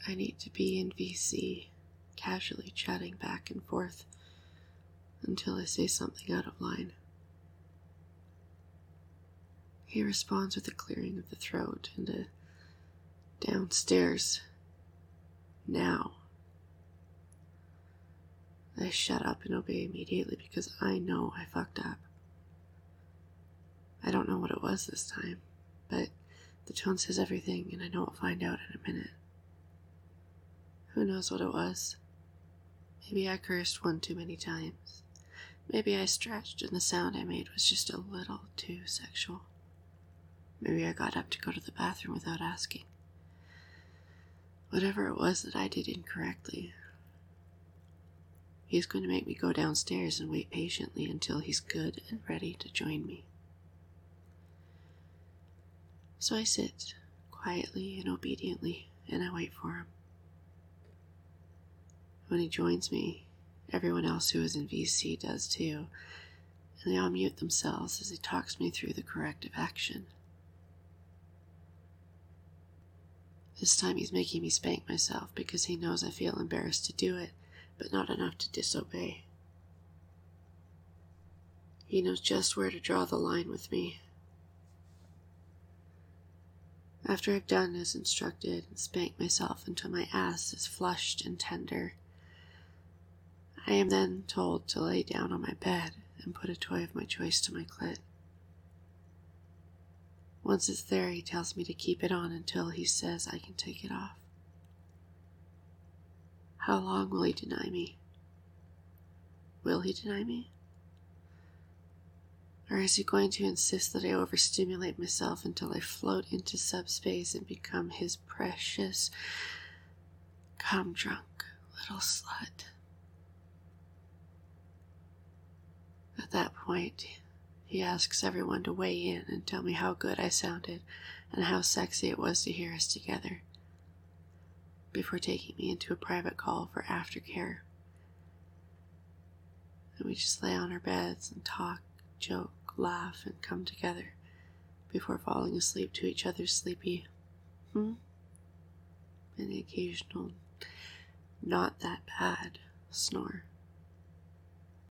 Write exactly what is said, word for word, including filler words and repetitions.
I need to be in V C, casually chatting back and forth until I say something out of line. He responds with a clearing of the throat and a downstairs now. I shut up and obey immediately because I know I fucked up. I don't know what it was this time, but the tone says everything and I know I'll find out in a minute. Who knows what it was? Maybe I cursed one too many times. Maybe I stretched and the sound I made was just a little too sexual. Maybe I got up to go to the bathroom without asking. Whatever it was that I did incorrectly, he's going to make me go downstairs and wait patiently until he's good and ready to join me. So I sit quietly and obediently, and I wait for him. When he joins me, everyone else who is in V C does too, and they all mute themselves as he talks me through the corrective action. This time he's making me spank myself because he knows I feel embarrassed to do it, but not enough to disobey. He knows just where to draw the line with me. After I've done as instructed and spanked myself until my ass is flushed and tender, I am then told to lay down on my bed and put a toy of my choice to my clit. Once it's there, he tells me to keep it on until he says I can take it off. How long will he deny me? Will he deny me? Or is he going to insist that I overstimulate myself until I float into subspace and become his precious, cum-drunk little slut? At that point, he asks everyone to weigh in and tell me how good I sounded and how sexy it was to hear us together, before taking me into a private call for aftercare. And we just lay on our beds and talk, joke, laugh, and come together before falling asleep to each other's sleepy hmm and the occasional not that bad snore.